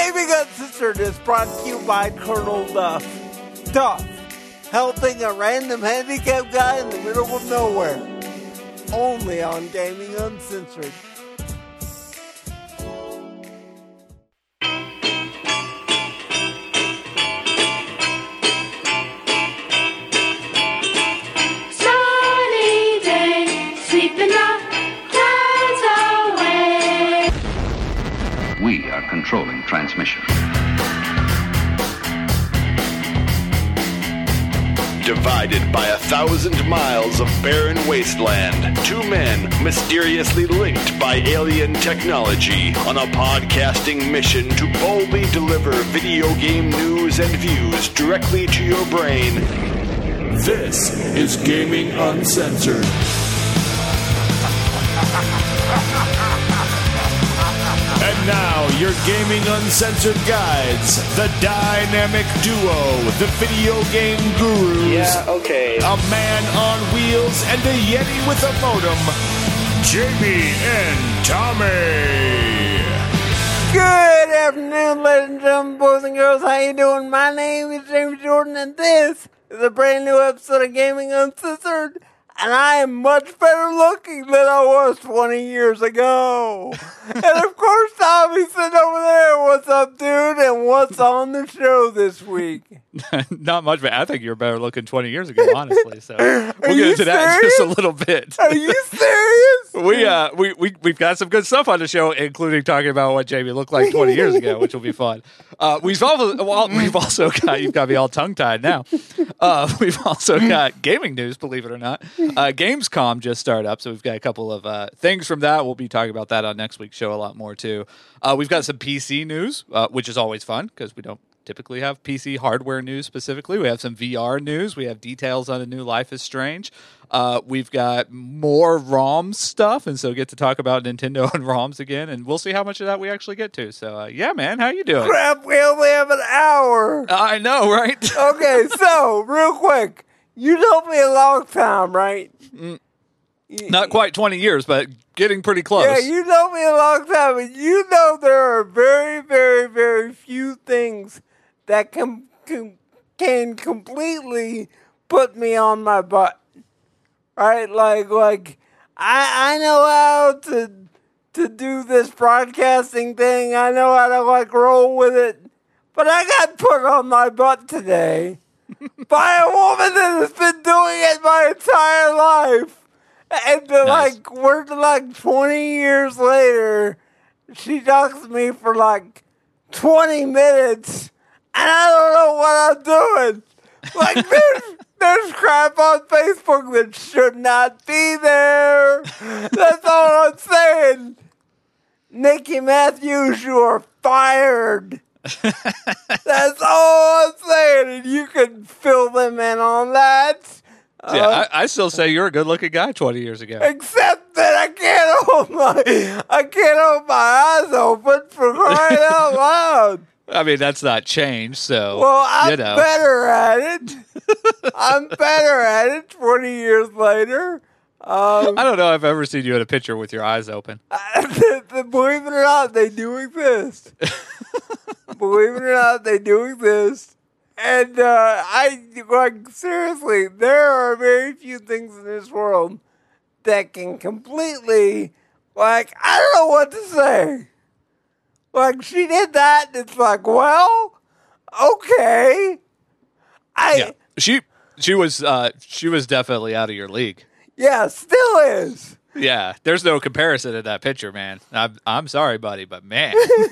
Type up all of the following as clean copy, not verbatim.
Gaming Uncensored is brought to you by Colonel Duff. Duff, helping a random handicapped guy in the middle of nowhere. Only on Gaming Uncensored. Sunny day, sweeping the clouds away. We are controlling transmission. Divided by 1,000 miles of barren wasteland, two men mysteriously linked by alien technology on a podcasting mission to boldly deliver video game news and views directly to your brain. This is Gaming Uncensored. And now, your Gaming Uncensored guides, the dynamic duo, the video game gurus. Yeah, okay. A man on wheels and a Yeti with a modem, Jamie and Tommy. Good afternoon, ladies and gentlemen, boys and girls. How you doing? My name is James Jordan, and this is a brand new episode of Gaming Uncensored. And I am much better looking than I was 20 years ago. And of course, Tommy's sitting over there. What's up, dude? And what's on the show this week? Not much, but I think you were better looking 20 years ago, honestly. So we'll get you into that in just a little bit. Are you serious? We've got some good stuff on the show, including talking about what Jamie looked like 20 years ago, which will be fun. We've also got, you've got me all tongue tied now. We've also got gaming news, believe it or not. Gamescom just started up, so we've got a couple of things from that. We'll be talking about that on next week's show a lot more too. We've got some PC news, which is always fun because we don't typically have PC hardware news specifically. We have some VR news. We have details on a new Life is Strange. We've got more ROM stuff, and so get to talk about Nintendo and ROMs again, and we'll see how much of that we actually get to. So, yeah, man, how you doing? Crap, we only have an hour. I know, right? Okay, so, real quick. You told me a long time, right? Not quite 20 years, but getting pretty close. Yeah, you told me a long time, and you know there are very, very, very few things that can completely put me on my butt. Right? Like I know how to do this broadcasting thing. I know how to roll with it. But I got put on my butt today by a woman that has been doing it my entire life. And Nice. we're 20 years later, she talks to me for 20 minutes, and I don't know what I'm doing. There's crap on Facebook that should not be there. That's all I'm saying. Nikki Matthews, you are fired. That's all I'm saying, and you can fill them in on that. Yeah, I still say you're a good-looking guy 20 years ago. Except that I can't hold my eyes open for crying out loud. I mean, that's not changed, so, Well, I'm you know. better at it. I'm better at it 20 years later. I don't know if I've ever seen you in a picture with your eyes open. Believe it or not, they do exist. Believe it or not, they do exist. And seriously, there are very few things in this world that can completely, I don't know what to say. She did that, and it's well, okay. Yeah, she was definitely out of your league. Yeah, still is. Yeah, there's no comparison in that picture, man. I'm sorry, buddy, but man.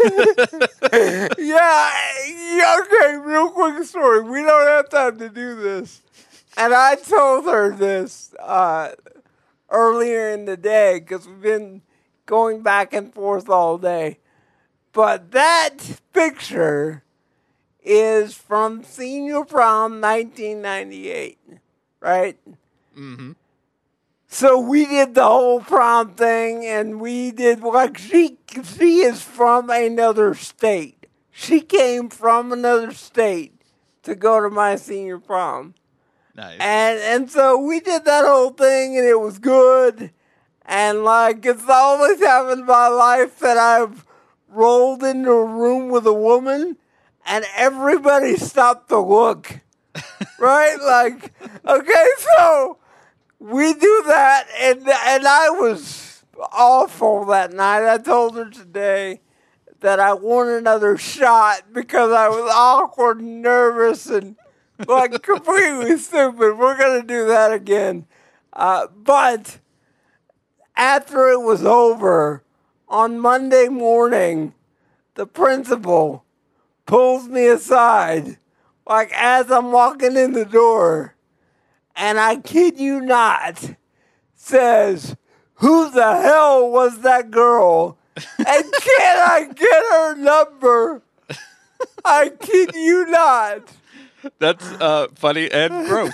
Yeah, okay, real quick story. We don't have time to do this. And I told her this earlier in the day because we've been going back and forth all day. But that picture is from Senior Prom 1998, right? Mm-hmm. So we did the whole prom thing, and we did, she is from another state. She came from another state to go to my senior prom. Nice. And so we did that whole thing, and it was good. And, it's the only time in my life that I've rolled into a room with a woman, and everybody stopped to look. Right? Like, okay, so we do that, and I was awful that night. I told her today that I want another shot because I was awkward and nervous and like completely stupid. We're going to do that again. But after it was over, on Monday morning, the principal pulls me aside, like as I'm walking in the door, and I kid you not, says, "Who the hell was that girl? And can I get her number?" I kid you not. That's funny and gross.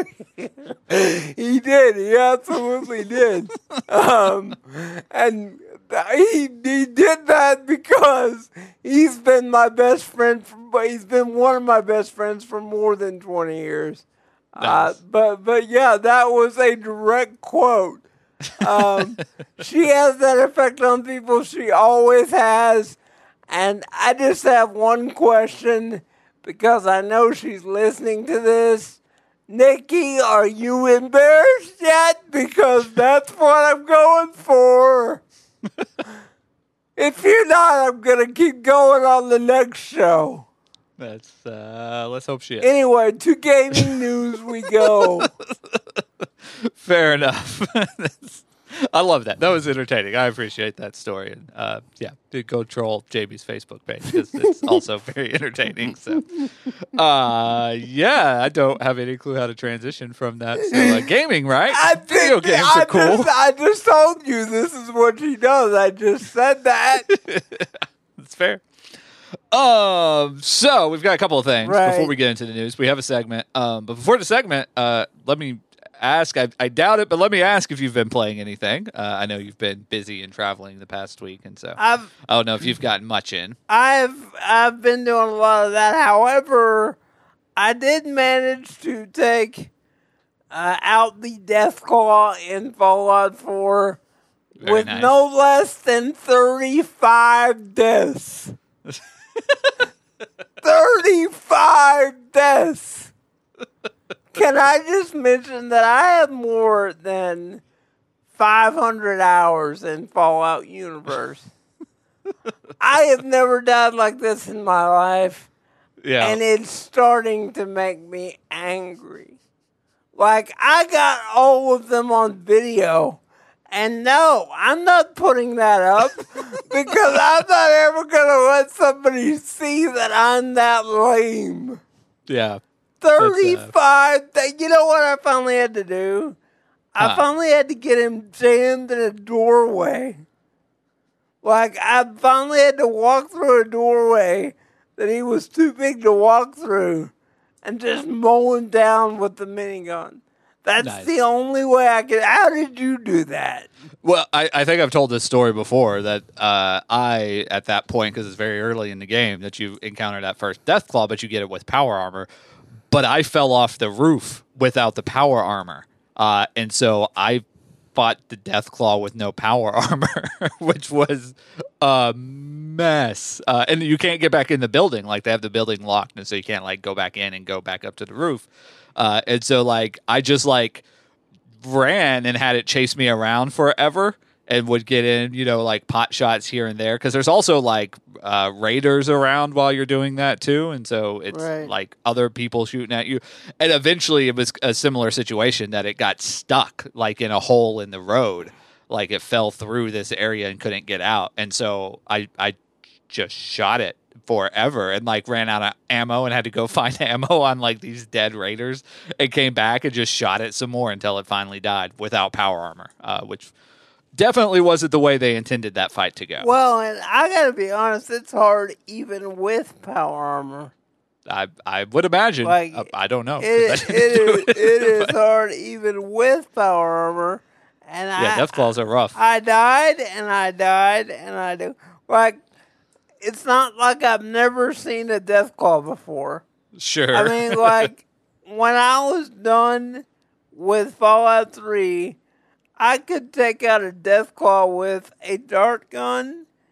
He did. He absolutely did. And he did that because he's been my best friend. He's been one of my best friends for more than 20 years. Nice. But yeah, that was a direct quote. She has that effect on people. She always has. And I just have one question because I know she's listening to this. Nikki, are you embarrassed yet? Because that's what I'm going for. If you're not, I'm going to keep going on the next show. That's let's hope she is. Anyway, to gaming news we go. Fair enough. I love that. That was entertaining. I appreciate that story. And yeah, go troll JB's Facebook page because it's also very entertaining. So, yeah, I don't have any clue how to transition from that. So, gaming, right? Video games are cool. I just told you this is what she does. I just said that. That's fair. So we've got a couple of things before Right. we get into the news. We have a segment. But before the segment, let me ask. I doubt it, but let me ask if you've been playing anything. I know you've been busy and traveling the past week, and so I don't know if you've gotten much in. I've been doing a lot of that. However, I did manage to take out the Deathclaw in Fallout 4 Very with nice. no less than 35 deaths. 35 deaths. Can I just mention that I have more than 500 hours in Fallout universe? I have never died like this in my life, Yeah, and it's starting to make me angry. Like, I got all of them on video, and no, I'm not putting that up because I'm not ever going to let somebody see that I'm that lame. yeah. 35. You know what I finally had to do? I Huh. finally had to get him jammed in a doorway. Like, I finally had to walk through a doorway that he was too big to walk through and just mow him down with the minigun. That's Nice. the only way I could. How did you do that? Well, I think I've told this story before that I, at that point, because it's very early in the game, that you encounter that first Deathclaw, but you get it with power armor. But I fell off the roof without the power armor. And so I fought the Deathclaw with no power armor, which was a mess. And you can't get back in the building. Like, they have the building locked, and so you can't, like, go back in and go back up to the roof. And so, like, I just, like, ran and had it chase me around forever and would get in, you know, like pot shots here and there. Because there's also like raiders around while you're doing that too. And so it's Right. like other people shooting at you. And eventually it was a similar situation that it got stuck like in a hole in the road. Like it fell through this area and couldn't get out. And so I just shot it forever and like ran out of ammo and had to go find ammo on like these dead raiders and came back and just shot it some more until it finally died without power armor, which definitely wasn't the way they intended that fight to go. Well, and I gotta be honest, it's hard even with power armor. I would imagine. Like, I don't know. 'cause It I didn't do is hard even with power armor. And Yeah, Deathclaws are rough. I died and I died and I do. Like, it's not like I've never seen a Deathclaw before. Sure. I mean, like, when I was done with Fallout 3, I could take out a Deathclaw with a dart gun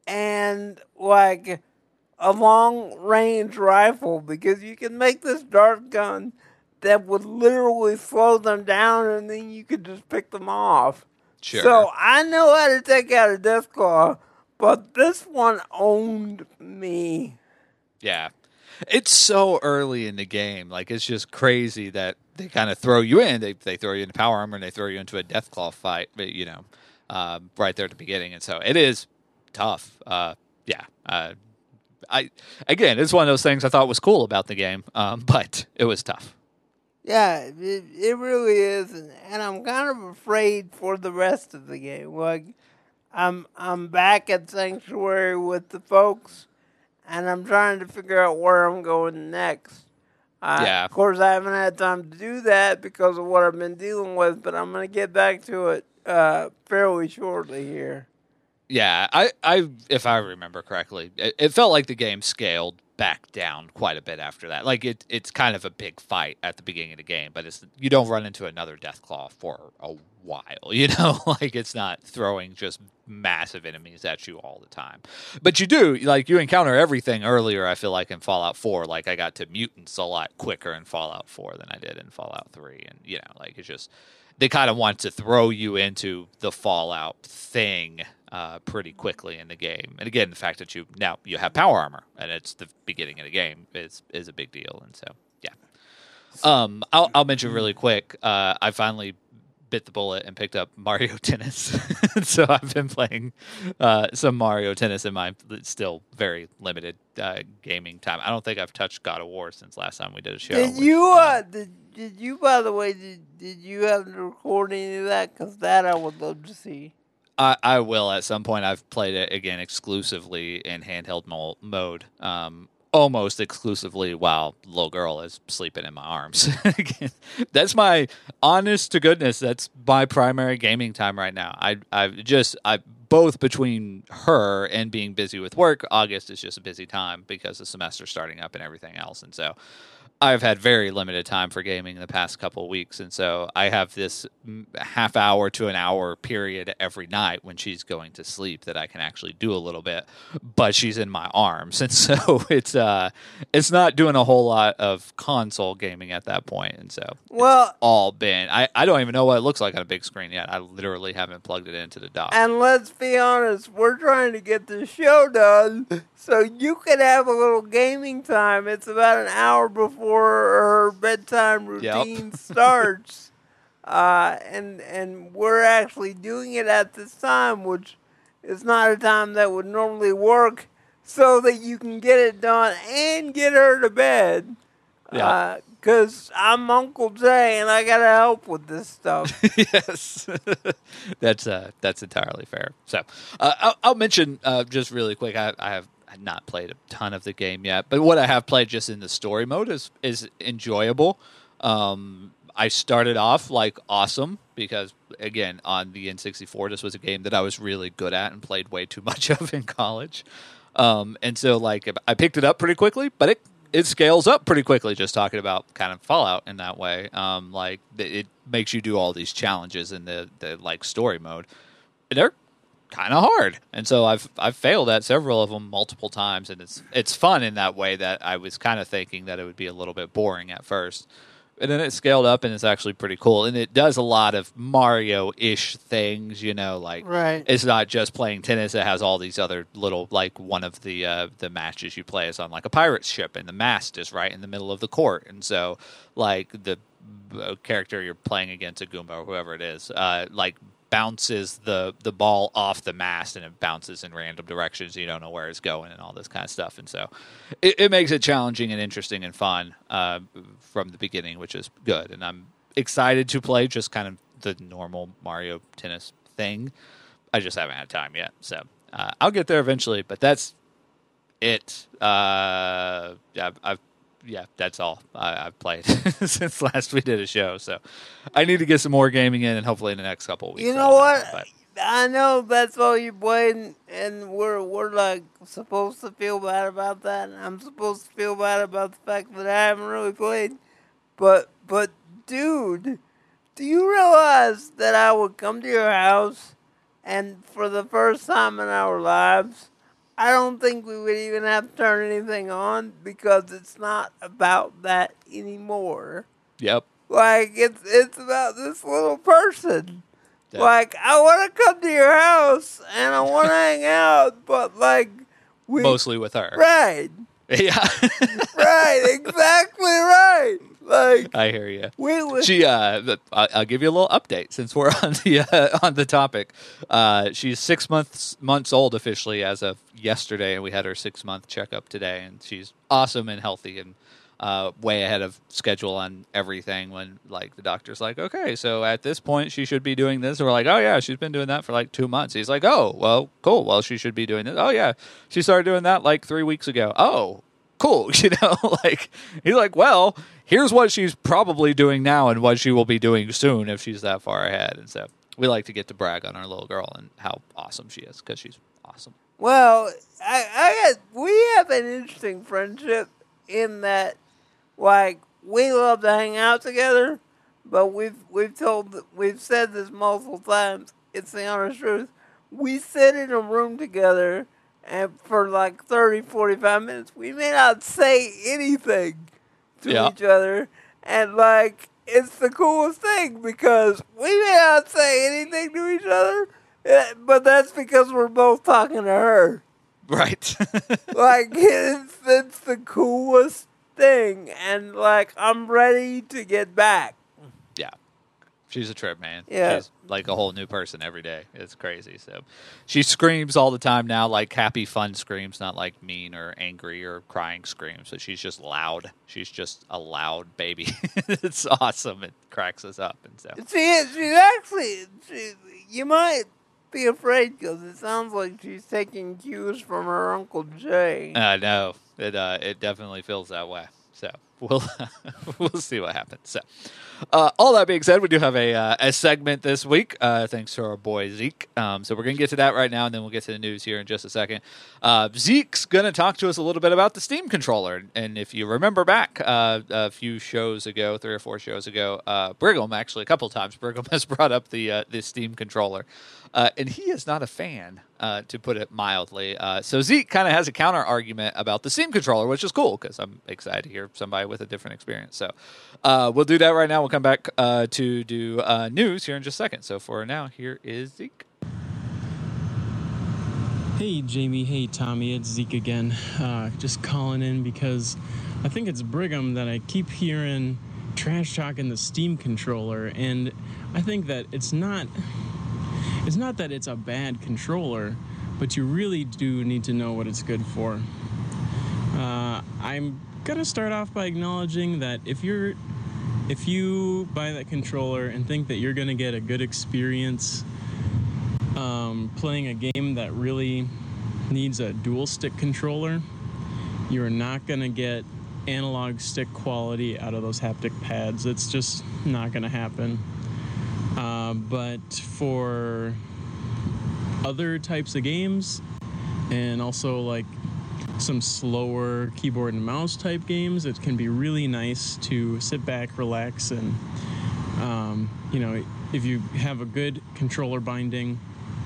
and like a long range rifle, because you can make this dart gun that would literally slow them down, and then you could just pick them off. Sure. So I know how to take out a Deathclaw, but this one owned me. Yeah. It's so early in the game. Like, it's just crazy that they kind of throw you in. They throw you into power armor and they throw you into a Deathclaw fight, right there at the beginning. And so it is tough. Again, it's one of those things I thought was cool about the game, but it was tough. Yeah, it really is, and I'm kind of afraid for the rest of the game. Like, I'm back at Sanctuary with the folks, and I'm trying to figure out where I'm going next. Yeah. Of course, I haven't had time to do that because of what I've been dealing with, but I'm going to get back to it fairly shortly here. Yeah, I if I remember correctly, it felt like the game scaled back down quite a bit after that. Like, it's kind of a big fight at the beginning of the game, but you don't run into another Deathclaw for a while, Like, it's not throwing just massive enemies at you all the time. But you do, like, you encounter everything earlier, I feel like, in Fallout 4. Like, I got to mutants a lot quicker in Fallout 4 than I did in Fallout 3. And, like, it's just, they kind of want to throw you into the Fallout thing pretty quickly in the game. And again, the fact that you have power armor and it's the beginning of the game is a big deal. And so, yeah. I'll mention really quick. I finally bit the bullet and picked up Mario Tennis. So I've been playing some Mario Tennis in my still very limited gaming time. I don't think I've touched God of War since last time we did a show. Did you, by the way, did you have to record any of that? Because that I would love to see. I will at some point. I've played it again exclusively in handheld mode, almost exclusively while little girl is sleeping in my arms. Again, that's my honest to goodness. That's my primary gaming time right now. I both between her and being busy with work. August is just a busy time because the semester's starting up and everything else, and so I've had very limited time for gaming in the past couple of weeks, and so I have this half hour to an hour period every night when she's going to sleep that I can actually do a little bit, but she's in my arms, and so it's not doing a whole lot of console gaming at that point, and so it's all been I don't even know what it looks like on a big screen yet. I literally haven't plugged it into the dock. And let's be honest, we're trying to get the show done so you can have a little gaming time. It's about an hour before her bedtime routine starts, and we're actually doing it at this time, which is not a time that would normally work, so that you can get it done and get her to bed. Because I'm Uncle Jay and I gotta help with this stuff. Yes, that's entirely fair. So I'll mention just really quick. I have not played a ton of the game yet, but what I have played just in the story mode is enjoyable. I started off like awesome because, again, on the N64, this was a game that I was really good at and played way too much of in college. And so, like, I picked it up pretty quickly, but it scales up pretty quickly, just talking about kind of Fallout in that way. Like, it makes you do all these challenges in the like, story mode. And they're kind of hard, and so I've failed at several of them multiple times, and it's fun in that way that I was kind of thinking that it would be a little bit boring at first, and then it scaled up and it's actually pretty cool, and it does a lot of Mario-ish things, like right. It's not just playing tennis. It has all these other little, like, one of the matches you play is on like a pirate ship, and the mast is right in the middle of the court, and so like the character you're playing against, a Goomba or whoever it is, like bounces the ball off the mast, and it bounces in random directions. You don't know where it's going and all this kind of stuff. And so it makes it challenging and interesting and fun from the beginning, which is good. And I'm excited to play just kind of the normal Mario Tennis thing. I just haven't had time yet. So I'll get there eventually, but that's it. That's all I've played since last we did a show. So I need to get some more gaming in, and hopefully in the next couple of weeks. You know what? I know that's all you played, and we're like supposed to feel bad about that, and I'm supposed to feel bad about the fact that I haven't really played. But dude, do you realize that I would come to your house, and for the first time in our lives, I don't think we would even have to turn anything on because it's not about that anymore. Yep. Like, it's about this little person. Yeah. Like, I want to come to your house and I want to hang out, but like, Mostly with her. Right. Yeah. Right. Exactly right. Like, I hear you. She, I'll give you a little update since we're on the topic. She's 6 months old officially as of yesterday, and we had her 6-month checkup today, and she's awesome and healthy and way ahead of schedule on everything. When like the doctor's like, okay, so at this point she should be doing this, and we're like, oh yeah, she's been doing that for like 2 months. He's like, oh well, cool. Well, she should be doing this. Oh yeah, she started doing that like 3 weeks ago. Oh, cool. You know, like he's like, well, here's what she's probably doing now and what she will be doing soon if she's that far ahead. And so we like to get to brag on our little girl and how awesome she is because she's awesome. well, we have an interesting friendship in that, like, we love to hang out together, but we've said this multiple times. It's the honest truth. We sit in a room together, and for like 30, 45 minutes, we may not say anything to each other, and like, it's the coolest thing because we may not say anything to each other, but that's because we're both talking to her. Right. Like, it's the coolest thing, and like, I'm ready to get back. Yeah. She's a trip, man. Yeah. She's like a whole new person every day. It's crazy. So she screams all the time now, like happy, fun screams, not like mean or angry or crying screams. So she's just loud. She's just a loud baby. It's awesome. It cracks us up. And so She's actually, you might be afraid because it sounds like she's taking cues from her Uncle Jay. I know. It definitely feels that way. So we'll see what happens. So all that being said, we do have a segment this week, thanks to our boy Zeke. So we're going to get to that right now, and then we'll get to the news here in just a second. Zeke's going to talk to us a little bit about the Steam controller. And if you remember back a few shows ago, 3 or 4 shows ago, Brigham, actually a couple times, Brigham has brought up the Steam controller. And he is not a fan, to put it mildly. So Zeke kind of has a counter argument about the Steam controller, which is cool because I'm excited to hear somebody with a different experience. So we'll do that right now. We'll come back to do news here in just a second. So for now, here is Zeke. Hey Jamie, hey Tommy, it's Zeke again. Just calling in because I think it's Brigham that I keep hearing trash talking the Steam controller, and I think that it's not that it's a bad controller, but you really do need to know what it's good for. I'm gonna start off by acknowledging that if you buy that controller and think that you're gonna get a good experience playing a game that really needs a dual stick controller, you're not gonna get analog stick quality out of those haptic pads. It's just not gonna happen. But for other types of games, and also like some slower keyboard and mouse type games, it can be really nice to sit back, relax, and if you have a good controller binding,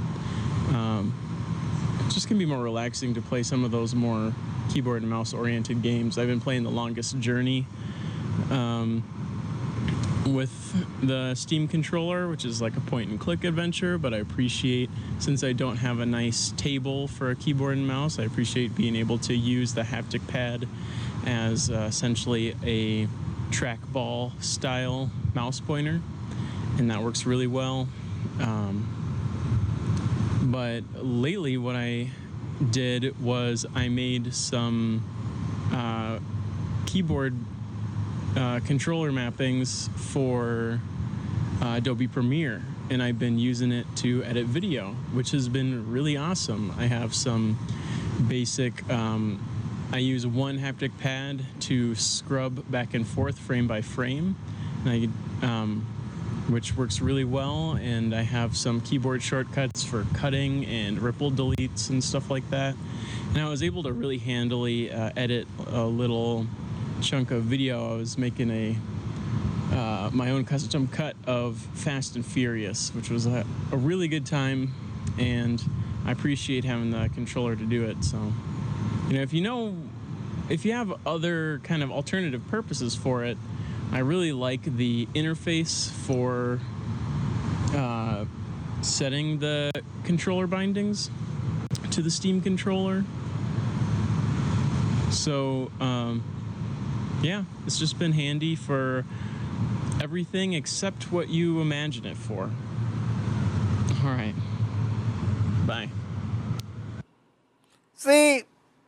it just can be more relaxing to play some of those more keyboard and mouse oriented games. I've been playing The Longest Journey with the Steam controller, which is like a point and click adventure, but I appreciate, since I don't have a nice table for a keyboard and mouse, I appreciate being able to use the haptic pad as essentially a trackball style mouse pointer, and that works really well. But lately what I did was I made some keyboard controller mappings for Adobe Premiere, and I've been using it to edit video, which has been really awesome. I have some basic, I use one haptic pad to scrub back and forth frame by frame, and which works really well, and I have some keyboard shortcuts for cutting and ripple deletes and stuff like that. And I was able to really handily edit a little chunk of video. I was making my own custom cut of Fast and Furious, which was a really good time, and I appreciate having the controller to do it. So, if you have other kind of alternative purposes for it, I really like the interface for setting the controller bindings to the Steam controller. So, yeah, it's just been handy for everything except what you imagine it for. All right. Bye. See,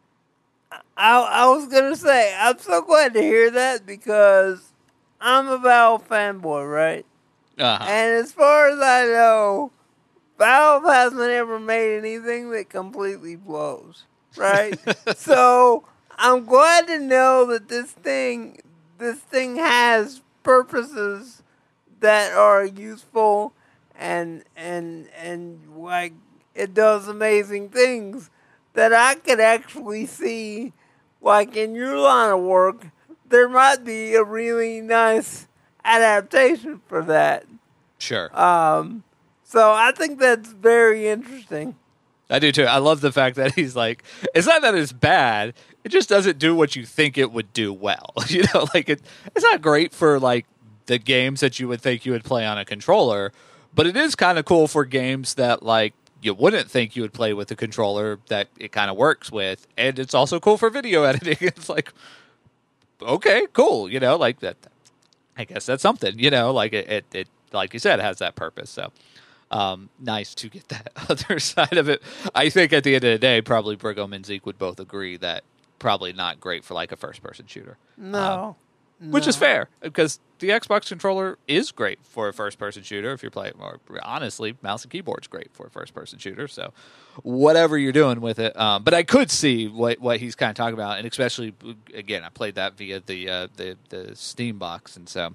I was going to say, I'm so glad to hear that because I'm a Valve fanboy, right? Uh-huh. And as far as I know, Valve hasn't ever made anything that completely blows, right? So I'm glad to know that this thing has purposes that are useful and like it does amazing things that I could actually see, like in your line of work, there might be a really nice adaptation for that. Sure. So I think that's very interesting. I do too. I love the fact that he's like, it's not that it's bad, it just doesn't do what you think it would do well. Like it's not great for like the games that you would think you would play on a controller, but it is kind of cool for games that like you wouldn't think you would play with a controller that it kind of works with, and it's also cool for video editing. It's like, okay, cool, like that. I guess that's something, like it like you said, it has that purpose. So nice to get that other side of it. I think at the end of the day, probably Brigham and Zeke would both agree that probably not great for like a first-person shooter. No. Which is fair, because the Xbox controller is great for a first-person shooter if you're playing more. Honestly, mouse and keyboard's great for a first-person shooter, so whatever you're doing with it. But I could see what he's kind of talking about, and especially, again, I played that via the Steam box, and so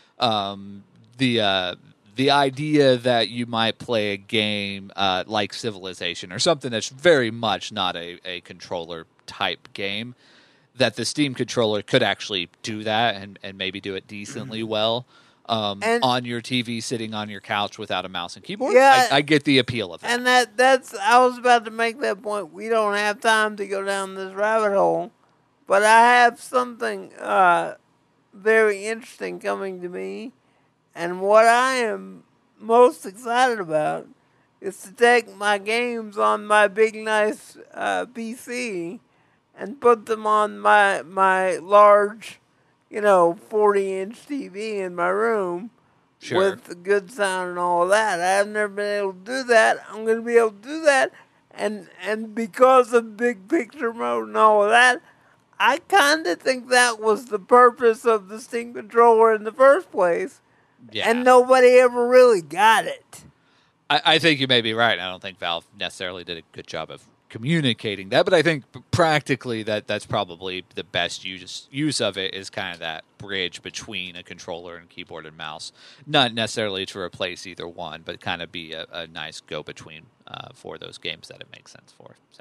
the idea that you might play a game like Civilization or something that's very much not a controller-type game, that the Steam controller could actually do that and maybe do it decently well on your TV, sitting on your couch without a mouse and keyboard. Yeah, I get the appeal of that. And that's I was about to make that point. We don't have time to go down this rabbit hole, but I have something very interesting coming to me, and what I am most excited about is to take my games on my big nice PC and put them on my large, 40-inch TV in my room with good sound and all of that. I've never been able to do that. I'm going to be able to do that. And because of big picture mode and all of that, I kind of think that was the purpose of the Steam controller in the first place. Yeah. And nobody ever really got it. I think you may be right. I don't think Valve necessarily did a good job of communicating that, but I think practically that's probably the best use of it is kind of that bridge between a controller and keyboard and mouse. Not necessarily to replace either one, but kind of be a nice go-between for those games that it makes sense for. So.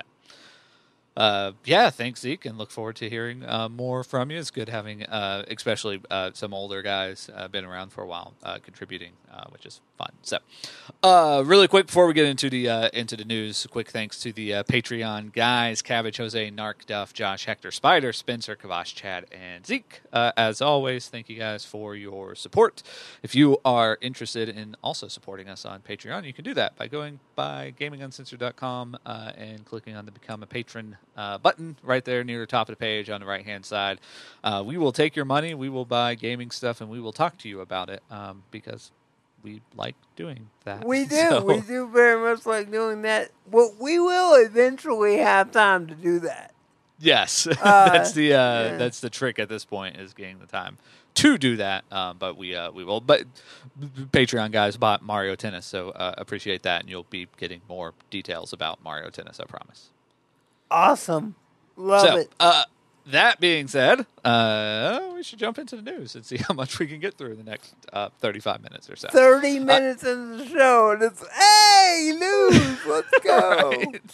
Yeah, thanks, Zeke, and look forward to hearing more from you. It's good having, especially some older guys been around for a while, contributing, which is fun. So, really quick before we get into the news, quick thanks to the Patreon guys: Cabbage, Jose, Narc, Duff, Josh, Hector, Spider, Spencer, Kavash, Chad, and Zeke. As always, thank you guys for your support. If you are interested in also supporting us on Patreon, you can do that by going by GamingUncensored.com and clicking on the Become a Patron button right there near the top of the page on the right-hand side. We will take your money, we will buy gaming stuff, and we will talk to you about it because we like doing that. We do. We do very much like doing that. Well, we will eventually have time to do that. Yes. That's the trick at this point, is getting the time to do that. But we will. But Patreon guys bought Mario Tennis, so appreciate that, and you'll be getting more details about Mario Tennis, I promise. Awesome. Love it. That being said, we should jump into the news and see how much we can get through in the next 35 minutes or so. 30 minutes into the show, and it's, hey, news, let's go. Right.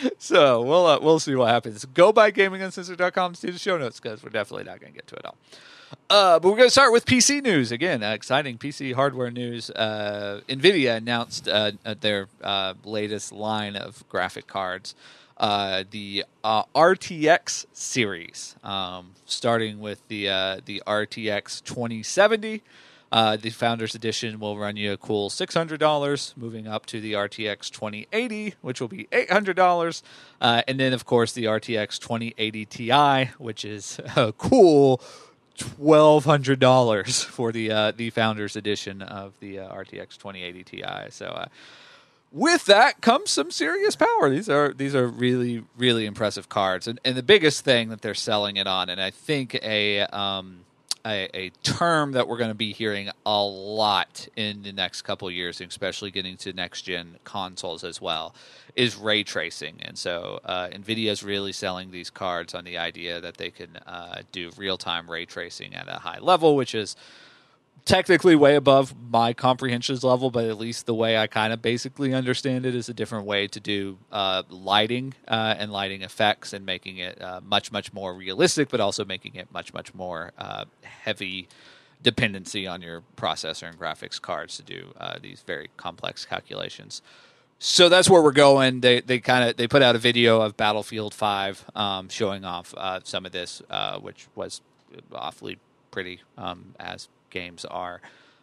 So we'll see what happens. Go by GamingUncensored.com to see the show notes because we're definitely not going to get to it all. But we're going to start with PC news. Again, exciting PC hardware news. NVIDIA announced their latest line of graphic cards, the RTX series, starting with the RTX 2070. The Founders Edition will run you a cool $600, moving up to the RTX 2080, which will be $800. And then, of course, the RTX 2080 Ti, which is a cool $1,200 for the Founders Edition of the RTX 2080 Ti. So with that comes some serious power. These are really, really impressive cards. And the biggest thing that they're selling it on, and I think a term that we're going to be hearing a lot in the next couple of years, especially getting to next-gen consoles as well, is ray tracing. And so NVIDIA is really selling these cards on the idea that they can do real-time ray tracing at a high level, which is technically way above my comprehensions level, but at least the way I kind of basically understand it is a different way to do lighting and lighting effects and making it much, much more realistic, but also making it much, much more heavy dependency on your processor and graphics cards to do these very complex calculations. So that's where we're going. They put out a video of Battlefield 5 showing off some of this, which was awfully pretty as games are.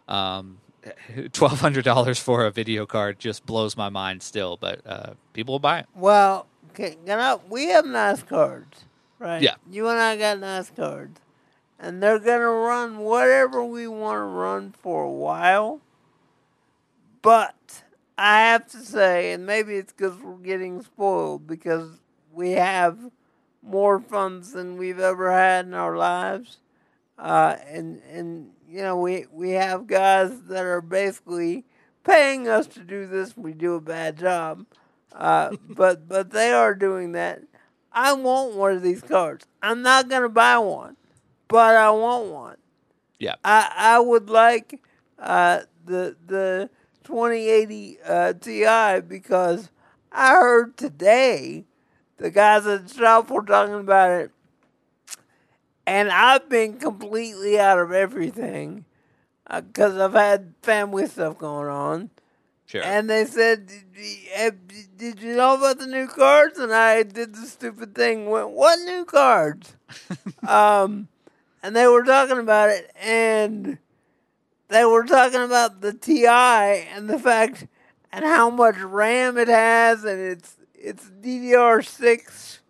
$1,200 for a video card just blows my mind still, but people will buy it. Well, we have nice cards, right? Yeah. You and I got nice cards. And they're going to run whatever we want to run for a while. But I have to say, and maybe it's because we're getting spoiled, because we have more funds than we've ever had in our lives. And you know, we have guys that are basically paying us to do this. We do a bad job. But they are doing that. I want one of these cards. I'm not going to buy one, but I want one. Yeah. I would like the 2080 Ti, because I heard today the guys at the shop were talking about it, and I've been completely out of everything because I've had family stuff going on. Sure. And they said, did you know about the new cards? And I did the stupid thing, went, what new cards? And they were talking about it, and they were talking about the TI and the fact and how much RAM it has, and it's DDR6,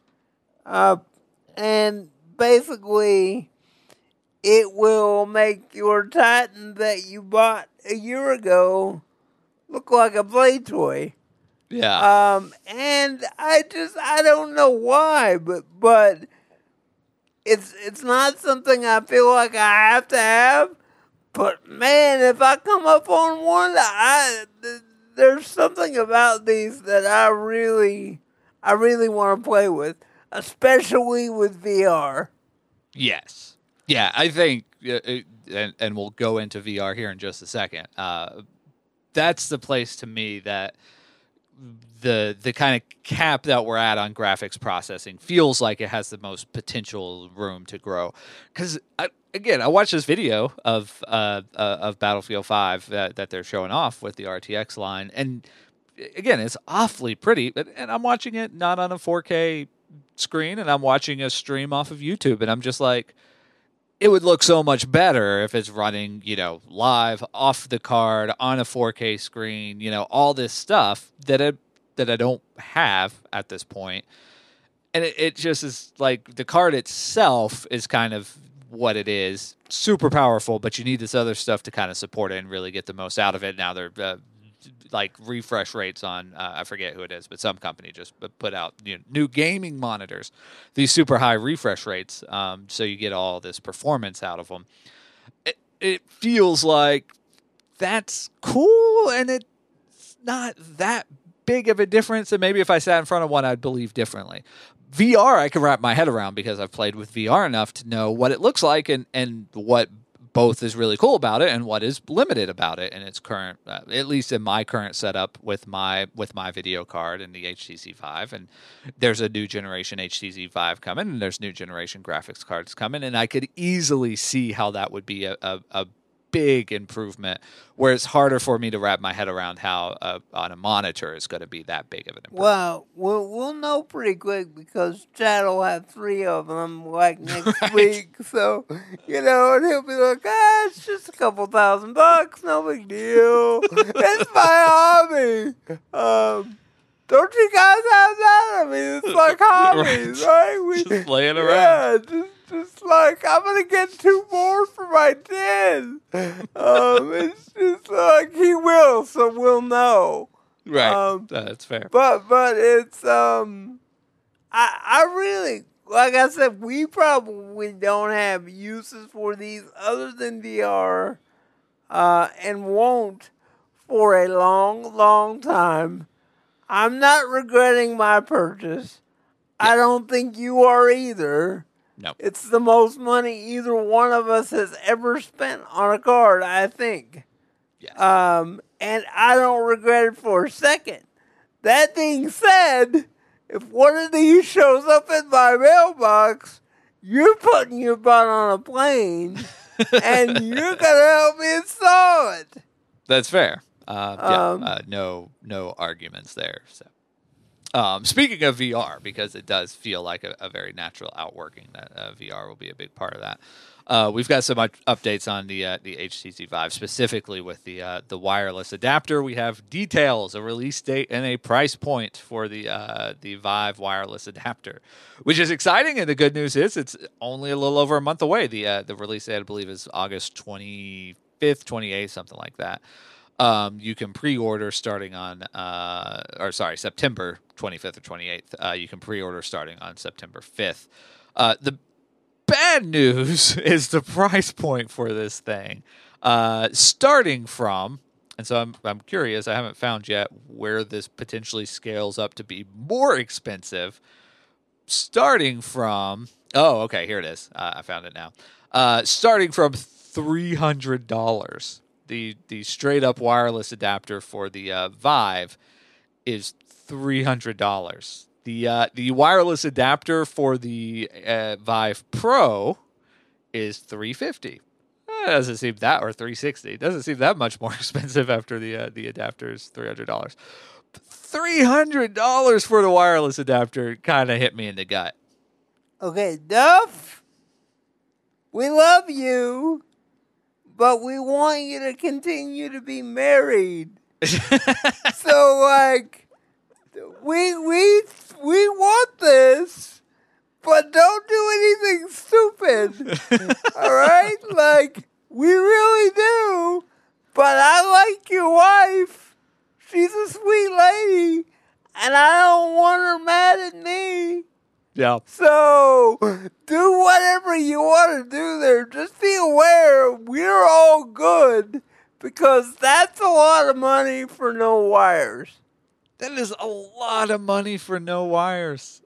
and basically it will make your Titan that you bought a year ago look like a play toy. Yeah. And I don't know why, but it's not something I feel like I have to have. But man, if I come up on one, there's something about these that I really want to play with, especially with VR. Yes. Yeah, I think, and we'll go into VR here in just a second. That's the place to me that the kind of cap that we're at on graphics processing feels like it has the most potential room to grow. Because I watched this video of Battlefield 5 that they're showing off with the RTX line, and again, it's awfully pretty. And I'm watching it not on a 4K screen, and I'm watching a stream off of YouTube, and I'm just like, it would look so much better if it's running, live off the card on a 4K screen, all this stuff that I don't have at this point. And it just is like the card itself is kind of what it is, super powerful, but you need this other stuff to kind of support it and really get the most out of it. Now they're like refresh rates on, I forget who it is, but some company just put out new gaming monitors, these super high refresh rates, so you get all this performance out of them. It feels like that's cool, and it's not that big of a difference. And maybe if I sat in front of one, I'd believe differently. VR, I can wrap my head around because I've played with VR enough to know what it looks like and what both is really cool about it and what is limited about it in its current, at least in my current setup with my video card and the HTC Vive. And there's a new generation HTC Vive coming, and there's new generation graphics cards coming, and I could easily see how that would be a big improvement, where it's harder for me to wrap my head around how on a monitor is going to be that big of an improvement. Well, we'll know pretty quick because Chad will have 3 of them like next week. So, and he'll be like, it's just a couple $1,000, no big deal. It's my hobby. Don't you guys have that? I mean, it's like hobbies, right? Just laying around. Yeah, just like, I'm going to get 2 more for my 10. It's just like, he will, so we'll know. Right. That's fair. But it's, I really, like I said, we probably don't have uses for these other than VR, and won't for a long, long time. I'm not regretting my purchase. I don't think you are either. No. It's the most money either one of us has ever spent on a card, I think. Yes. And I don't regret it for a second. That being said, if one of these shows up in my mailbox, you're putting your butt on a plane, and you're going to help me install it. That's fair. No arguments there. So, speaking of VR, because it does feel like a very natural outworking that VR will be a big part of that. We've got some updates on the HTC Vive, specifically with the wireless adapter. We have details, a release date, and a price point for the Vive wireless adapter, which is exciting. And the good news is it's only a little over a month away. The release date, I believe, is August 25th, 28th, something like that. You can pre-order starting on, September 25th or 28th. You can pre-order starting on September 5th. The bad news is the price point for this thing, starting from, and so I'm curious. I haven't found yet where this potentially scales up to be more expensive. Starting from, oh, okay, here it is. I found it now. Starting from $300. The straight up wireless adapter for the Vive is $300. The wireless adapter for the Vive Pro is $350. Doesn't seem that, or $360. Doesn't seem that much more expensive after the adapter is $300. $300 for the wireless adapter kind of hit me in the gut. Okay, Duff, we love you. But we want you to continue to be married. So, like, we want this, but don't do anything stupid. All right? Like, we really do. But I like your wife. She's a sweet lady. And I don't want her mad at me. Yeah. So, do whatever you want to do there. Just be aware we're all good, because that's a lot of money for no wires. That is a lot of money for no wires.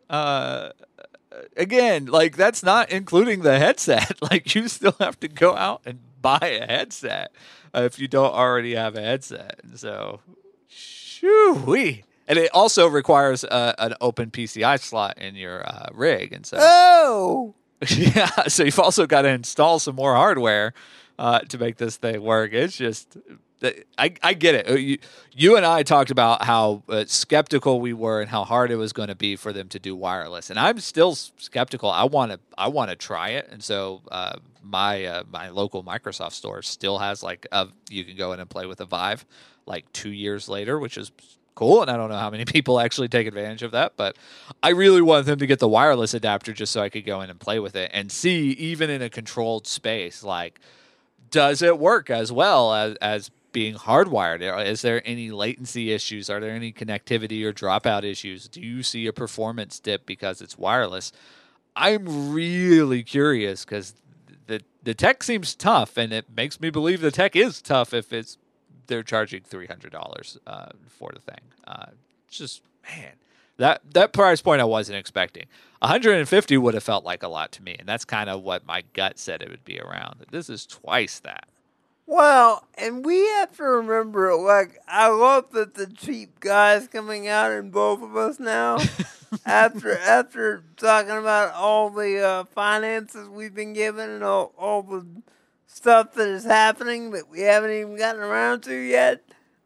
Again, like, that's not including the headset. Like, you still have to go out and buy a headset if you don't already have a headset. So, shoo-wee. And it also requires an open PCI slot in your rig, and so yeah. So you've also got to install some more hardware to make this thing work. It's just, I get it. You and I talked about how skeptical we were and how hard it was going to be for them to do wireless, and I'm still skeptical. I want to try it, and so my local Microsoft store still has you can go in and play with a Vive 2 years later, which is cool, and I don't know how many people actually take advantage of that, but I really want them to get the wireless adapter just so I could go in and play with it and see, even in a controlled space, does it work as well as being hardwired? Is there any latency issues? Are there any connectivity or dropout issues? Do you see a performance dip because it's wireless? I'm really curious, because the tech seems tough, and it makes me believe the tech is tough if they're charging $300 for the thing. just, man, that price point I wasn't expecting. 150 would have felt like a lot to me, and that's kind of what my gut said it would be around. This is twice that. Well, and we have to remember, like, I love that the cheap guy's coming out in both of us now. after talking about all the finances we've been given and all the stuff that is happening that we haven't even gotten around to yet.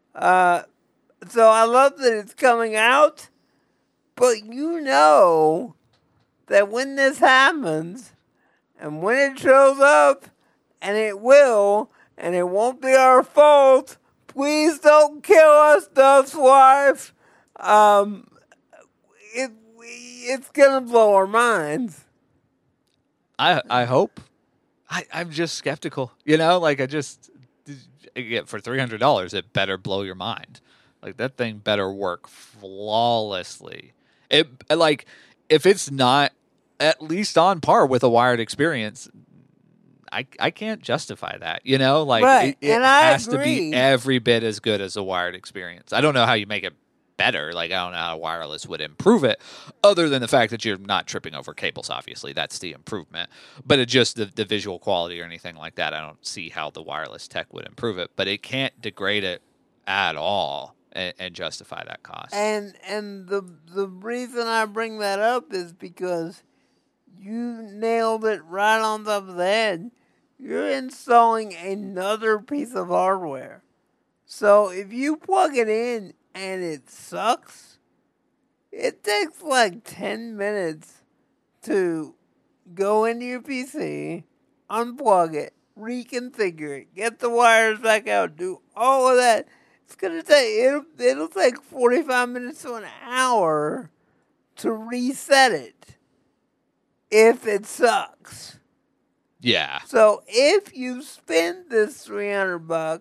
So I love that it's coming out, but you know that when this happens, and when it shows up, and it will, and it won't be our fault, please don't kill us, Duff's wife. It's gonna blow our minds. I hope. I'm just skeptical. Like again, for $300, it better blow your mind. Like, that thing better work flawlessly. If it's not at least on par with a wired experience, I can't justify that. Like, right. it I has agree. to be every bit as good as a wired experience. I don't know how you make it better. Like, I don't know how wireless would improve it, other than the fact that you're not tripping over cables. Obviously, that's the improvement. But it just the visual quality or anything like that, I don't see how the wireless tech would improve it. But it can't degrade it at all and justify that cost. And the reason I bring that up is because you nailed it right on top of the head. You're installing another piece of hardware. So if you plug it in and it sucks, it takes like 10 minutes to go into your PC, unplug it, reconfigure it, get the wires back out, do all of that. It's gonna take it'll take 45 minutes to an hour to reset it if it sucks. Yeah. So if you spend this $300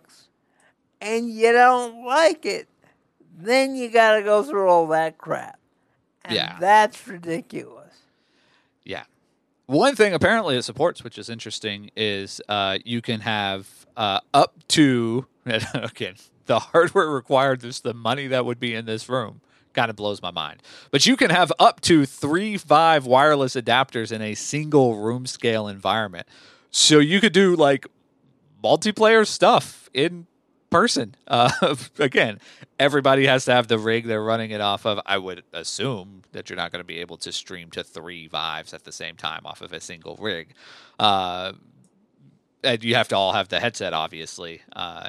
and you don't like it, then you gotta go through all that crap. And Yeah. that's ridiculous. Yeah. One thing apparently it supports, which is interesting, is you can have up to, again, the hardware required, just the money that would be in this room kind of blows my mind. But you can have up to 3 5 wireless adapters in a single room scale environment. So you could do like multiplayer stuff in person. Again, everybody has to have the rig they're running it off of. I would assume that you're not going to be able to stream to 3 Vives at the same time off of a single rig. And you have to all have the headset, obviously.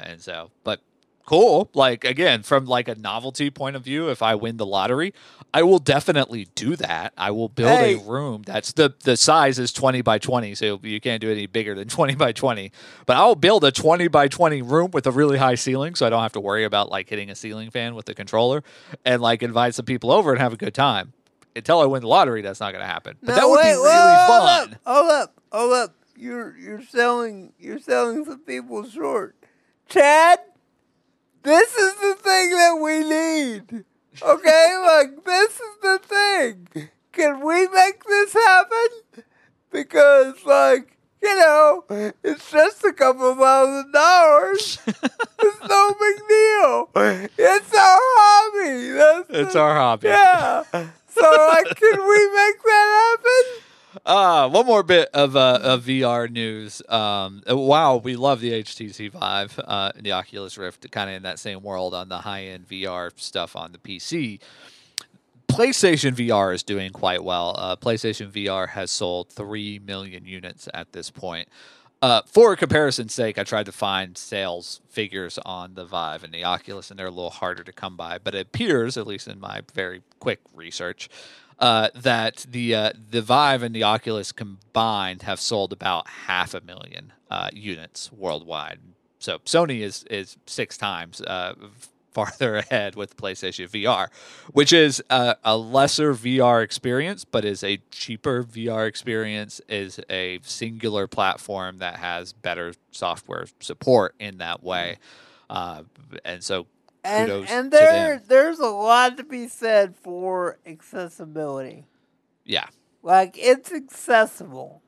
But cool. Like, again, from like a novelty point of view, if I win the lottery, I will definitely do that. I will build a room that's the size is 20 by 20, so you can't do any bigger than 20 by 20. But I'll build a 20 by 20 room with a really high ceiling, so I don't have to worry about like hitting a ceiling fan with the controller, and like invite some people over and have a good time. Until I win the lottery, that's not going to happen. But that would be really fun. Hold up. You're selling some people short. Chad, this is the thing that we need. Okay? Like, this is the thing. Can we make this happen? Because, like, it's just a couple $1,000. It's no big deal. It's our hobby. It's our hobby. Yeah. So, like, can we make that happen? One more bit of VR news. Wow, we love the HTC Vive and the Oculus Rift, kind of in that same world on the high-end VR stuff on the PC. PlayStation VR is doing quite well. PlayStation VR has sold 3 million units at this point. For comparison's sake, I tried to find sales figures on the Vive and the Oculus, and they're a little harder to come by. But it appears, at least in my very quick research, that the Vive and the Oculus combined have sold about 500,000 units worldwide. So Sony is 6 times farther ahead with PlayStation VR, which is a lesser VR experience, but is a cheaper VR experience, is a singular platform that has better software support in that way. And so kudos and to them. there's a lot to be said for accessibility. Yeah. Like, it's accessible.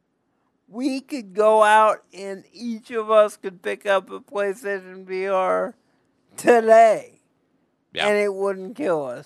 We could go out and each of us could pick up a PlayStation VR today. Yeah. and it wouldn't kill us.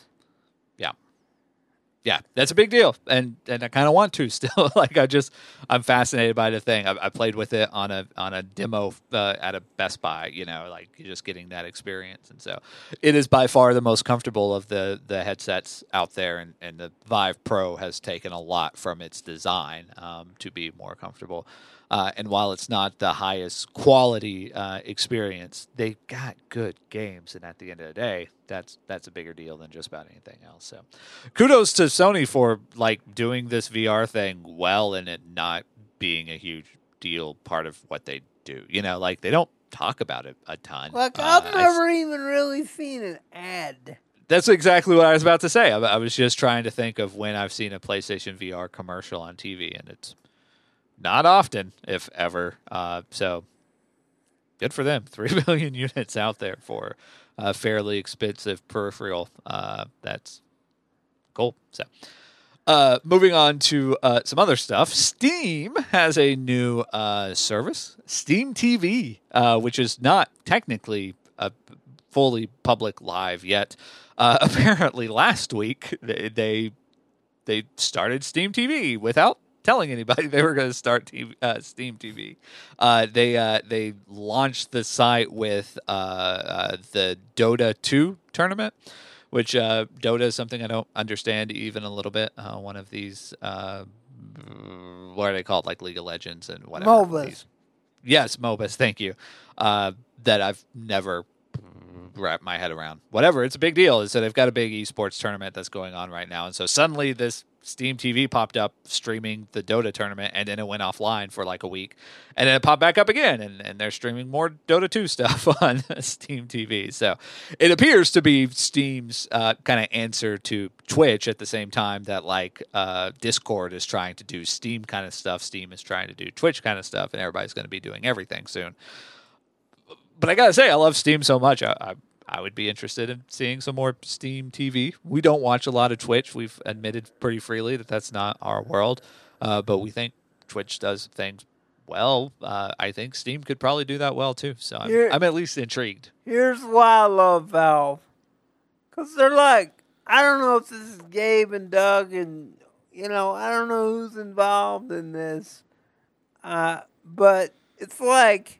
Yeah, that's a big deal, and I kind of want to still. Like I'm fascinated by the thing. I played with it on a demo at a Best Buy. Like you're just getting that experience, and so it is by far the most comfortable of the headsets out there. And the Vive Pro has taken a lot from its design to be more comfortable. And while it's not the highest quality experience, they've got good games, and at the end of the day, that's a bigger deal than just about anything else. So, kudos to Sony for like doing this VR thing well, and it not being a huge deal part of what they do. Like they don't talk about it a ton. Like I've never even really seen an ad. That's exactly what I was about to say. I was just trying to think of when I've seen a PlayStation VR commercial on TV, and it's not often, if ever. So good for them. 3 million units out there for a fairly expensive peripheral. That's cool. So moving on to some other stuff. Steam has a new service, Steam TV, which is not technically fully public live yet. Apparently last week they started Steam TV without telling anybody they were going to start Steam TV. They launched the site with the Dota 2 tournament, which Dota is something I don't understand even a little bit. One of these, what are they called, like League of Legends and whatever. MOBAs. Yes, MOBAs, thank you. That I've never wrapped my head around. Whatever, it's a big deal. So they've got a big esports tournament that's going on right now. And so suddenly this Steam TV popped up streaming the Dota tournament, and then it went offline for like a week, and then it popped back up again, and they're streaming more Dota 2 stuff on Steam TV. So it appears to be Steam's kind of answer to Twitch at the same time that like Discord is trying to do Steam kind of stuff. Steam is trying to do Twitch kind of stuff, and everybody's going to be doing everything soon. But I got to say, I love Steam so much. I would be interested in seeing some more Steam TV. We don't watch a lot of Twitch. We've admitted pretty freely that that's not our world, but we think Twitch does things well. I think Steam could probably do that well too. So I'm at least intrigued. Here's why I love Valve. Because they're like, I don't know if this is Gabe and Doug and, I don't know who's involved in this. But it's like,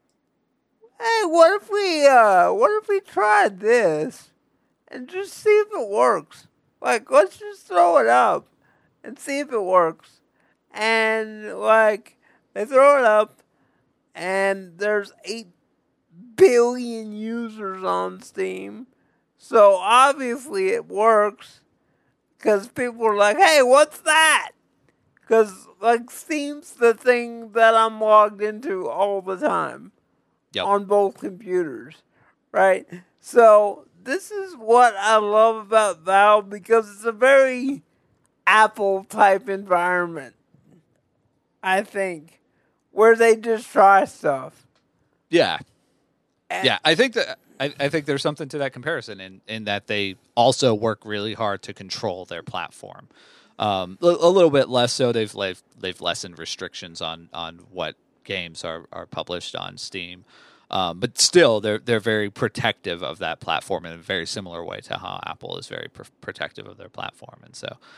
hey, what if we tried this and just see if it works? Like, let's just throw it up and see if it works. And, like, they throw it up, and there's 8 billion users on Steam. So, obviously, it works because people are like, hey, what's that? Because, like, Steam's the thing that I'm logged into all the time. Yep. On both computers, right? So this is what I love about Valve because it's a very Apple-type environment, I think, where they just try stuff. Yeah. Yeah, I think that I think there's something to that comparison in that they also work really hard to control their platform. A little bit less so. They've lessened restrictions on what games are published on Steam, but still they're very protective of that platform in a very similar way to how Apple is very protective of their platform. And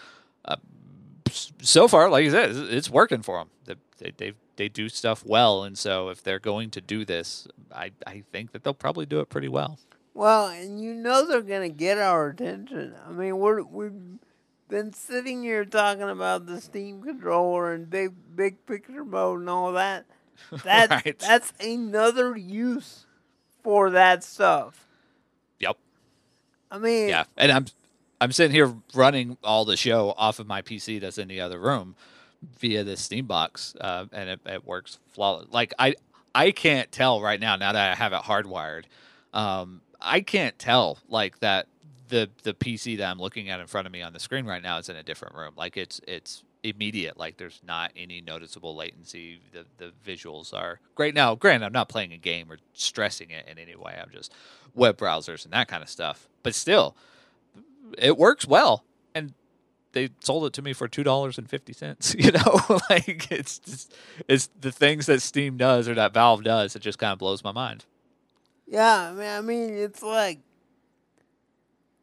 so far, like you said, it's working for them. They do stuff well, and so if they're going to do this, I think that they'll probably do it pretty well. Well, and they're going to get our attention. I mean, we've been sitting here talking about the Steam controller and big picture mode and all that. Right. That's another use for that stuff. Yep. I mean, yeah, and I'm sitting here running all the show off of my PC that's in the other room via this Steam box, and it works flawless. Like I can't tell right now that I have it hardwired. I can't tell like that the PC that I'm looking at in front of me on the screen right now is in a different room. Like it's immediate. Like there's not any noticeable latency. The visuals are great. Now, granted, I'm not playing a game or stressing it in any way. I'm just web browsers and that kind of stuff. But still, it works well. And they sold it to me for $2.50. You know, like it's the things that Steam does or that Valve does. It just kind of blows my mind. Yeah, I mean, it's like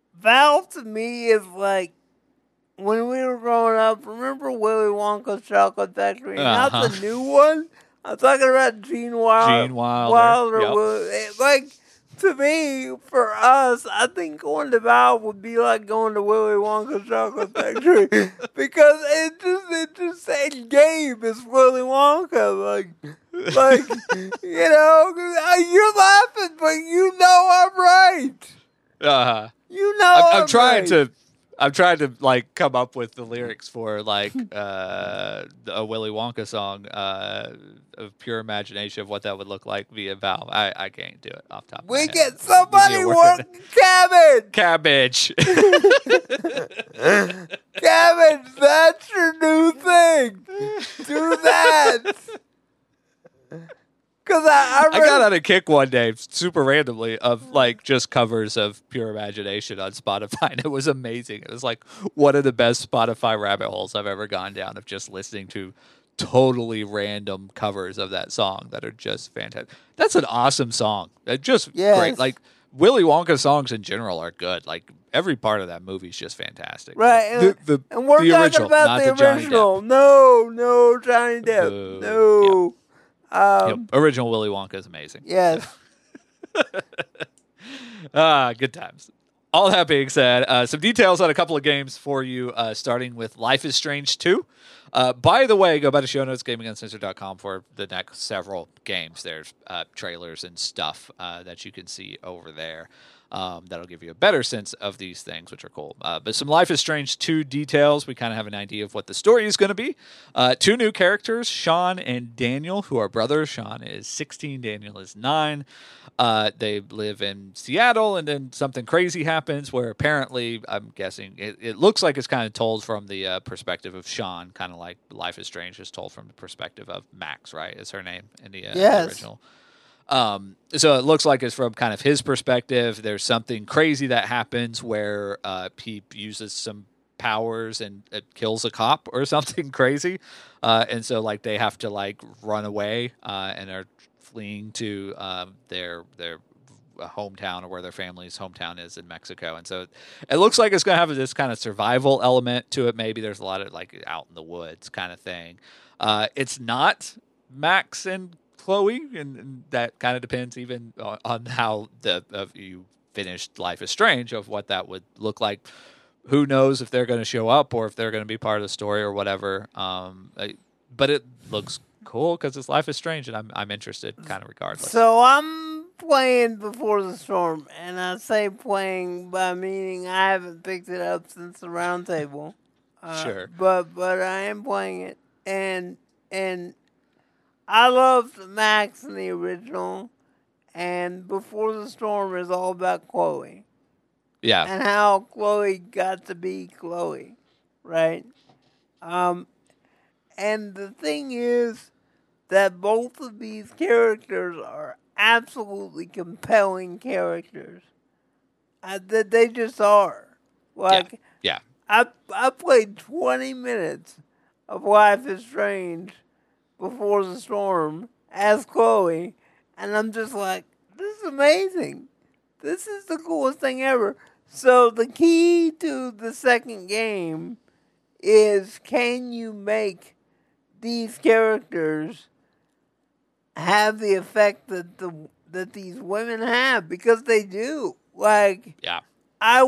Valve to me is like when we were growing up. Remember Willy Wonka's Chocolate Factory? Not Uh-huh. the new one. I'm talking about Gene Wilder. Gene Wilder, yep. Like to me, for us, I think going to Valve would be like going to Willy Wonka's Chocolate Factory because it just said game is Willy Wonka. Like you're laughing, but you know I'm right. Uh-huh. You know I'm trying right. I'm trying to like come up with the lyrics for like a Willy Wonka song of pure imagination of what that would look like via Valve. I can't do it off the top of my We head. get somebody Give me a work word. cabbage. Cabbage. Cabbage, that's your new thing. Do that. Because I got on a kick one day, super randomly, of like just covers of Pure Imagination on Spotify, and it was amazing. It was like one of the best Spotify rabbit holes I've ever gone down of just listening to totally random covers of that song that are just fantastic. That's an awesome song. Just Yes. great. Like Willy Wonka songs in general are good. Like every part of that movie is just fantastic. Right, The and we're the talking original, about not the Johnny original. Depp. No, Johnny Depp. Boo. No. Yep. Original Willy Wonka is amazing. Yes. Good times. All that being said, some details on a couple of games for you, starting with Life is Strange 2. By the way, go by the show notes, gaminguncensored.com for the next several games. There's trailers and stuff that you can see over there. That'll give you a better sense of these things, which are cool. But some Life is Strange 2 details. We kind of have an idea of what the story is going to be. 2 new characters, Sean and Daniel, who are brothers. Sean is 16, Daniel is 9. They live in Seattle, and then something crazy happens where apparently, I'm guessing, it looks like it's kind of told from the perspective of Sean, kind of like Life is Strange is told from the perspective of Max, right? Is her name in the Yes. original. So it looks like it's from kind of his perspective. There's something crazy that happens where he uses some powers and it kills a cop or something crazy. And so like they have to like run away and are fleeing to their hometown or where their family's hometown is in Mexico. And so it looks like it's going to have this kind of survival element to it. Maybe there's a lot of like out in the woods kind of thing. It's not Max and Chloe, and that kind of depends even on how you finished Life is Strange of what that would look like. Who knows if they're going to show up or if they're going to be part of the story or whatever. But it looks cool because it's Life is Strange, and I'm interested kind of regardless. So I'm playing Before the Storm, and I say playing by meaning I haven't picked it up since the roundtable. Sure. But I am playing it, and I loved Max in the original, and Before the Storm is all about Chloe. Yeah. And how Chloe got to be Chloe, right? And the thing is that both of these characters are absolutely compelling characters. That they just are. Like, Yeah. I played 20 minutes of Life is Strange Before the Storm as Chloe, and I'm just like, this is amazing. This is the coolest thing ever. So the key to the second game is, can you make these characters have the effect that these women have? Because they do. Like, Yeah. I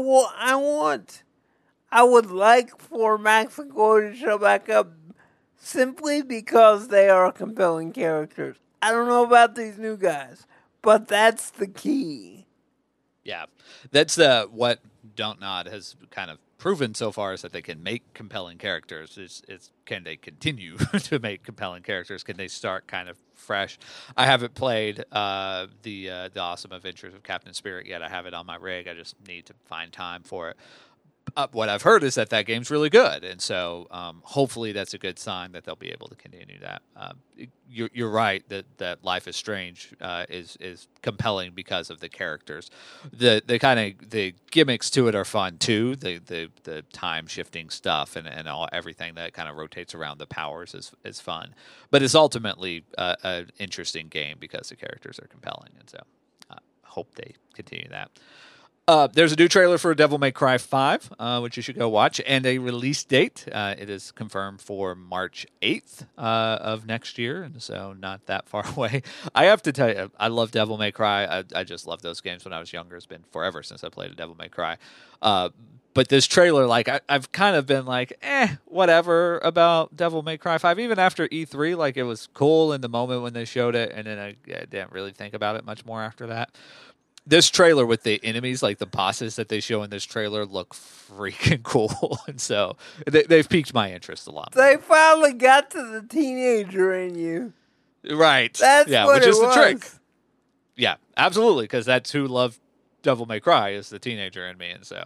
would like for Max and Chloe to show back up simply because they are compelling characters. I don't know about these new guys, but that's the key. Yeah, that's what Don't Nod has kind of proven so far, is that they can make compelling characters. It's can they continue to make compelling characters? Can they start kind of fresh? I haven't played the Awesome Adventures of Captain Spirit yet. I have it on my rig. I just need to find time for it. What I've heard is that game's really good, and so hopefully that's a good sign that they'll be able to continue that. You're right that Life is Strange is compelling because of the characters. The kind of the gimmicks to it are fun too. The time shifting stuff and everything that kind of rotates around the powers is fun. But it's ultimately an interesting game because the characters are compelling, and so hope they continue that. There's a new trailer for Devil May Cry 5, which you should go watch, and a release date. It is confirmed for March 8th of next year, and so not that far away. I have to tell you, I love Devil May Cry. I just loved those games when I was younger. It's been forever since I played a Devil May Cry. But this trailer, like, I've kind of been like, whatever about Devil May Cry 5. Even after E3, like, it was cool in the moment when they showed it, and then I didn't really think about it much more after that. This trailer with the enemies, like the bosses that they show in this trailer, look freaking cool. And so they've piqued my interest a lot. They finally got to the teenager in you. Right. That's what which it is the was. trick. Yeah, absolutely, because that's who loved Devil May Cry, is the teenager in me. And so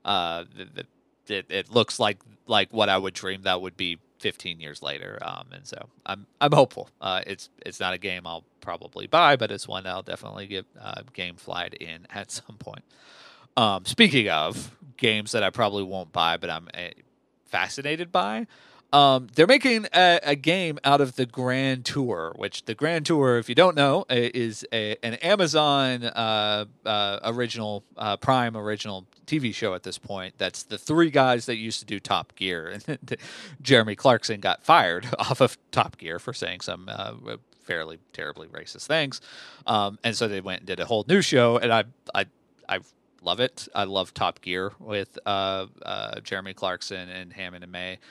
it looks like what I would dream that would be 15 years later, and so I'm hopeful. It's not a game I'll probably buy, but it's one I'll definitely get GameFlyed in at some point. Speaking of games that I probably won't buy, but I'm fascinated by, they're making a game out of the Grand Tour, which the Grand Tour, if you don't know, is an Amazon original, Prime original TV show at this point. That's the three guys that used to do Top Gear, and Jeremy Clarkson got fired off of Top Gear for saying some fairly terribly racist things, and so they went and did a whole new show, and I love it. I love Top Gear with Jeremy Clarkson and Hammond and May.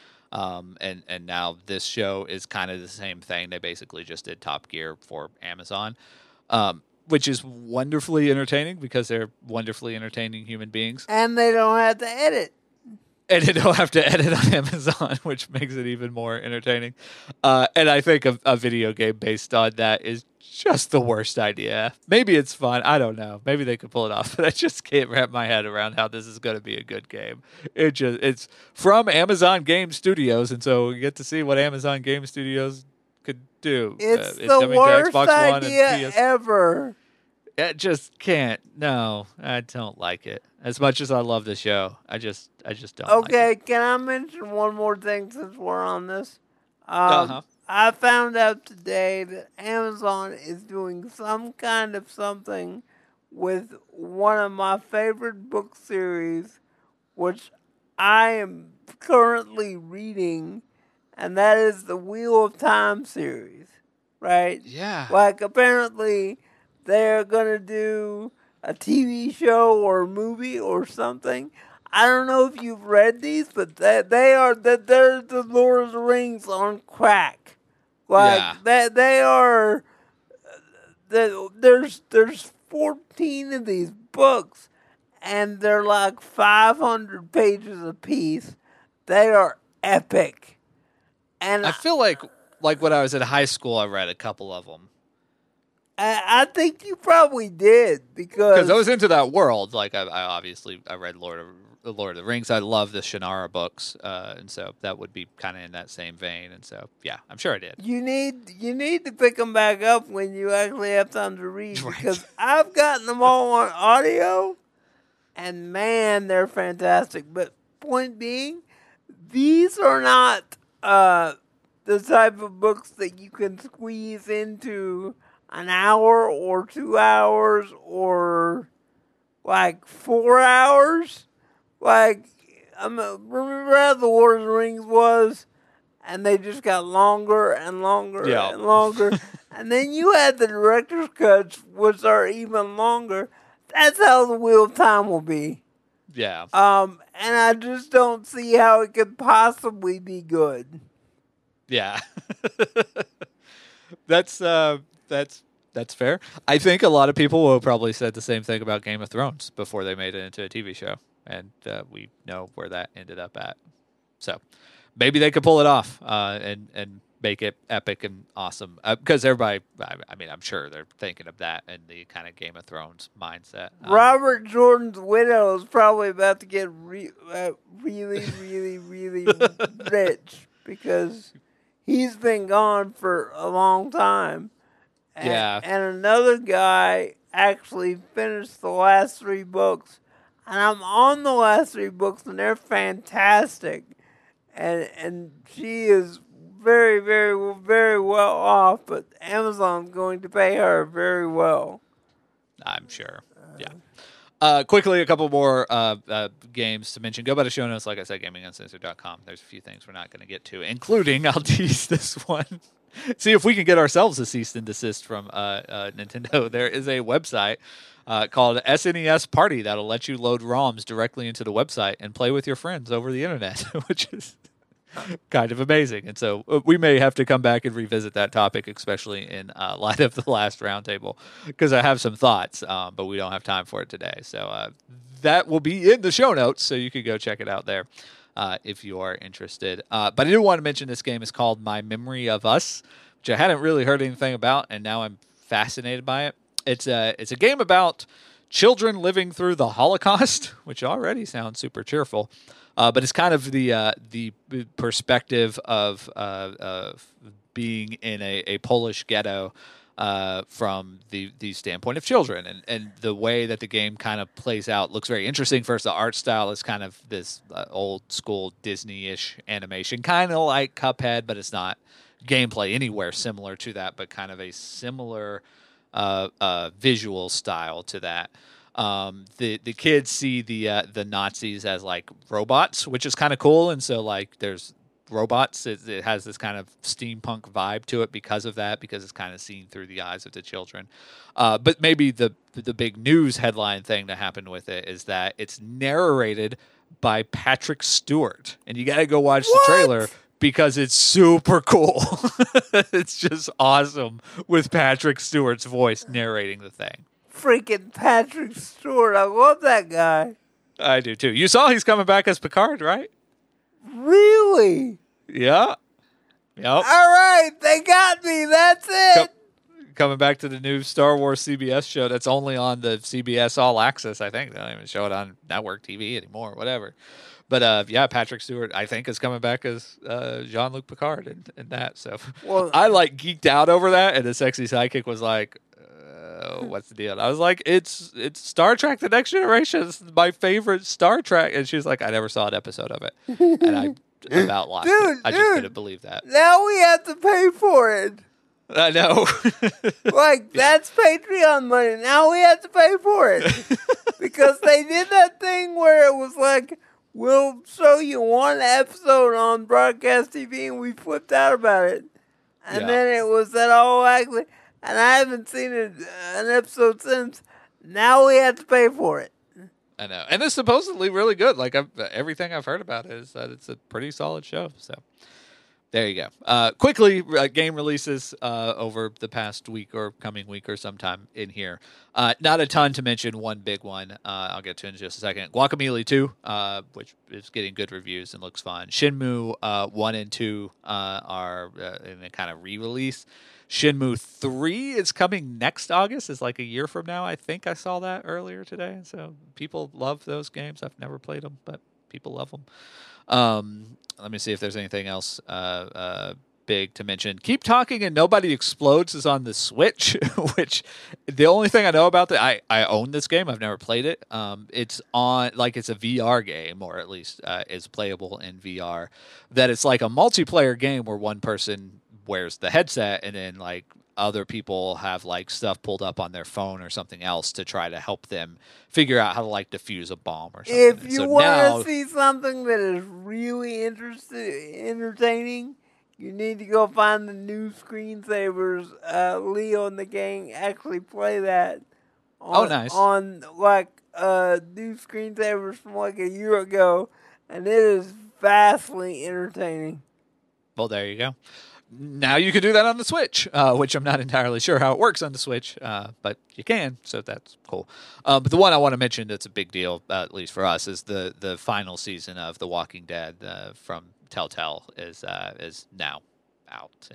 And now this show is kind of the same thing. They basically just did Top Gear for Amazon, which is wonderfully entertaining because they're wonderfully entertaining human beings. And they don't have to edit. And they don't have to edit on Amazon, which makes it even more entertaining. And I think a video game based on that is just the worst idea. Maybe it's fun. I don't know. Maybe they could pull it off, but I just can't wrap my head around how this is going to be a good game. It's from Amazon Game Studios, and so we get to see what Amazon Game Studios could do. It's the the worst Xbox One idea and PS. ever. It just can't. No, I don't like it. As much as I love the show, I just don't like Okay, it. can I mention one more thing since we're on this? Uh-huh. I found out today that Amazon is doing some kind of something with one of my favorite book series, which I am currently reading, and that is the Wheel of Time series, right? Yeah. Like, apparently, they're going to do a TV show or a movie or something. I don't know if you've read these, but they're the Lord of the Rings on crack. Like, they are. There's 14 of these books, and they're like 500 pages apiece. They are epic. And I feel like when I was in high school, I read a couple of them. I think you probably did because I was into that world. Like I obviously read Lord of the Rings. I love the Shannara books, and so that would be kind of in that same vein. And so yeah, I'm sure I did. you need to pick them back up when you actually have time to read, Right. because I've gotten them all on audio, and man, they're fantastic. But point being, these are not the type of books that you can squeeze into an hour or 2 hours or like 4 hours. Like, remember how the Lord of the Rings was? And they just got longer and longer and longer. And then you had the director's cuts, which are even longer. That's how the Wheel of Time will be. Yeah. And I just don't see how it could possibly be good. Yeah. That's fair. I think a lot of people will probably said the same thing about Game of Thrones before they made it into a TV show, and we know where that ended up at. So maybe they could pull it off and make it epic and awesome, because everybody, I mean, I'm sure they're thinking of that in the kind of Game of Thrones mindset. Robert Jordan's widow is probably about to get really, really, really rich because he's been gone for a long time. And another guy actually finished the last 3 books. And I'm on the last 3 books, and they're fantastic. And she is very, very, very well off, but Amazon's going to pay her very well. I'm sure. Yeah. Quickly, a couple more games to mention. Go by the show notes, like I said, gaminguncensored.com. There's a few things we're not going to get to, including, I'll tease this one. See if we can get ourselves a cease and desist from Nintendo. There is a website called SNES Party that'll let you load ROMs directly into the website and play with your friends over the internet, which is kind of amazing. And so we may have to come back and revisit that topic, especially in light of the last roundtable, because I have some thoughts, but we don't have time for it today. So that will be in the show notes, so you can go check it out there if you are interested. But I do want to mention this game is called My Memory of Us, which I hadn't really heard anything about, and now I'm fascinated by it. It's a game about children living through the Holocaust, which already sounds super cheerful. But it's kind of the perspective of being in a Polish ghetto from the standpoint of children. And the way that the game kind of plays out looks very interesting. First, the art style is kind of this old school Disney-ish animation, kind of like Cuphead, but it's not gameplay anywhere similar to that, but kind of a similar visual style to that. The kids see the Nazis as like robots, which is kind of cool, and so like there's robots. It has this kind of steampunk vibe to it because of that, because it's kind of seen through the eyes of the children. But maybe the big news headline thing that happened with it is that it's narrated by Patrick Stewart, and you got to go watch the trailer because it's super cool. It's just awesome with Patrick Stewart's voice narrating the thing. Freaking Patrick Stewart. I love that guy. I do too. You saw he's coming back as Picard, right? Really? Yeah. Yep. All right. They got me. That's it. Coming back to the new Star Wars CBS show that's only on the CBS All Access, I think. They don't even show it on network TV anymore, whatever. But yeah, Patrick Stewart, I think, is coming back as Jean-Luc Picard in that. So I like geeked out over that, and the sexy sidekick was like, what's the deal? And I was like, it's Star Trek: The Next Generation. It's my favorite Star Trek. And she was like, I never saw an episode of it. And I about lost it. I just couldn't believe that. Now we have to pay for it. I know. Like, that's Patreon money. Now we have to pay for it. Because they did that thing where it was like, we'll show you one episode on broadcast TV, and we flipped out about it. And then it was that all actually, and I haven't seen an episode since. Now we have to pay for it. I know. And it's supposedly really good. Like, everything I've heard about it is that it's a pretty solid show. So there you go. Quickly, game releases over the past week or coming week or sometime in here. Not a ton to mention. One big one I'll get to in just a second. Guacamelee 2, which is getting good reviews and looks fun. Shenmue 1 and 2 are in a kind of re-release. Shenmue 3 is coming next August. It's like a year from now. I think I saw that earlier today. So people love those games. I've never played them, but people love them. Let me see if there's anything else big to mention. Keep Talking and Nobody Explodes is on the Switch, which the only thing I know about that, I own this game. I've never played it. It's on, like, it's a VR game, or at least is playable in VR. That it's like a multiplayer game where one person wears the headset and then like other people have like stuff pulled up on their phone or something else to try to help them figure out how to like defuse a bomb or something. If you want to see something that is really entertaining, you need to go find the new Screensavers. Leo and the gang actually play that. Nice. On like new Screensavers from like a year ago, and it is vastly entertaining. Well, there you go. Now you can do that on the Switch, which I'm not entirely sure how it works on the Switch, but you can, so that's cool. But the one I want to mention that's a big deal, at least for us, is the final season of The Walking Dead from Telltale is now out,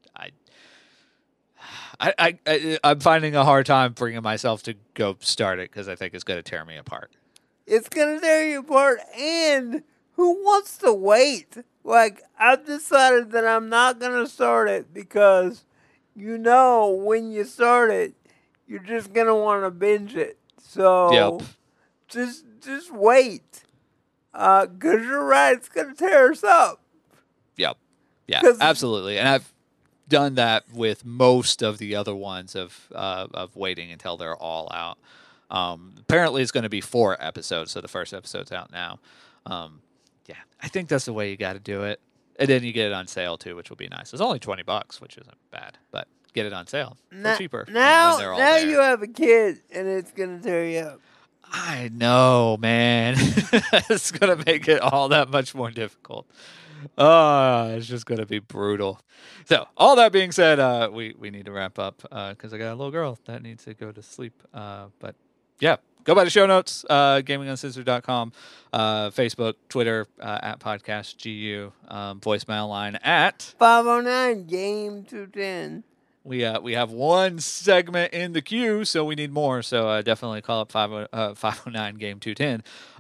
and I'm finding a hard time bringing myself to go start it because I think it's going to tear me apart. It's going to tear you apart, and who wants to wait? Like, I've decided that I'm not going to start it because, you know, when you start it, you're just going to want to binge it. So, just wait. Because you're right, it's going to tear us up. Yep. Yeah, absolutely. And I've done that with most of the other ones of waiting until they're all out. Apparently, it's going to be 4 episodes, so the first episode's out now. Yeah, I think that's the way you got to do it. And then you get it on sale, too, which will be nice. It's only $20, which isn't bad, but get it on sale for cheaper. Now when they're all there. you have a kid, and it's going to tear you up. I know, man. It's going to make it all that much more difficult. It's just going to be brutal. So, all that being said, we need to wrap up because I got a little girl that needs to go to sleep. But, yeah, go by the show notes, gaminguncensored.com, Facebook, Twitter, at podcastgu, voicemail line at 509 Game 210. We have one segment in the queue, so we need more. So definitely call up 509 Game 210,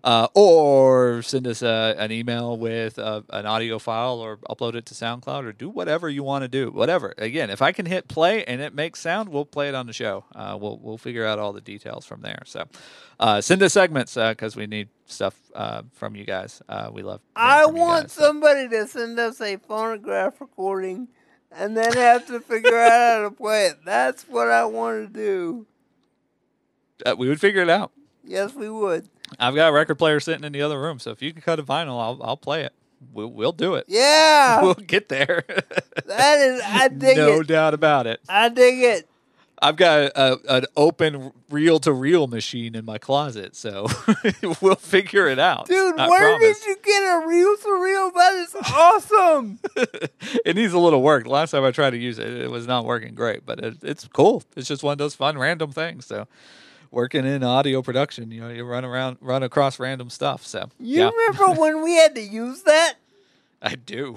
or send us an email with an audio file, or upload it to SoundCloud, or do whatever you want to do. Whatever. Again, if I can hit play and it makes sound, we'll play it on the show. We'll figure out all the details from there. So send us segments because we need stuff from you guys. We love. I want somebody to send us a phonograph recording. And then have to figure out how to play it. That's what I want to do. We would figure it out. Yes, we would. I've got a record player sitting in the other room, so if you can cut a vinyl, I'll play it. We'll do it. Yeah. We'll get there. I dig it. No doubt about it. I dig it. I've got an open reel-to-reel machine in my closet, so we'll figure it out. Dude, I where promise. did you get a reel-to-reel? That is awesome. It needs a little work. Last time I tried to use it, it was not working great, but it's cool. It's just one of those fun, random things. So, working in audio production, you run across random stuff. So, You remember when we had to use that? I do.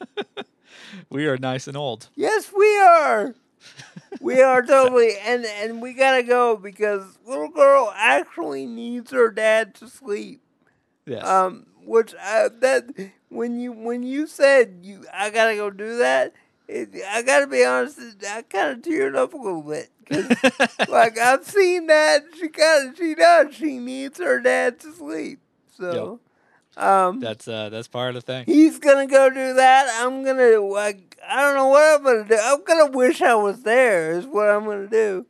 We are nice and old. Yes, we are. We are totally, and we gotta go because little girl actually needs her dad to sleep. Yes. Which that when you said I gotta go do that, I gotta be honest, I kind of teared up a little bit. 'Cause, like I've seen that she needs her dad to sleep. So. Yep. That's part of the thing. He's gonna go do that. I'm gonna I don't know what I'm gonna do. I'm gonna wish I was there. Is what I'm gonna do.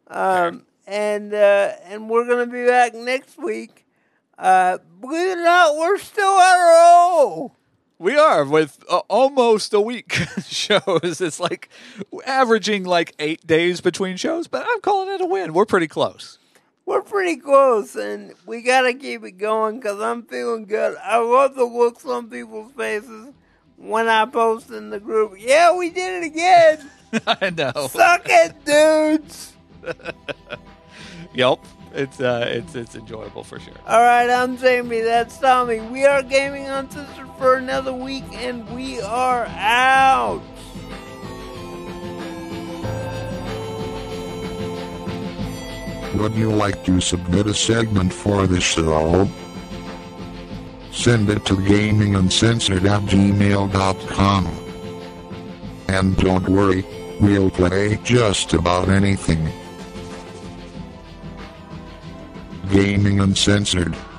And we're gonna be back next week. Believe it or not, we're still on a roll. We are with almost a week shows. It's like averaging like 8 days between shows, but I'm calling it a win. We're pretty close. We're pretty close, and we gotta keep it going because I'm feeling good. I love the looks on people's faces when I post in the group. Yeah, we did it again. I know. Suck it, dudes. Yep. It's enjoyable for sure. All right, I'm Jamie. That's Tommy. We are Gaming Uncensored for another week, and we are out. Would you like to submit a segment for the show? Send it to gaminguncensored@gmail.com. And don't worry, we'll play just about anything. Gaming Uncensored.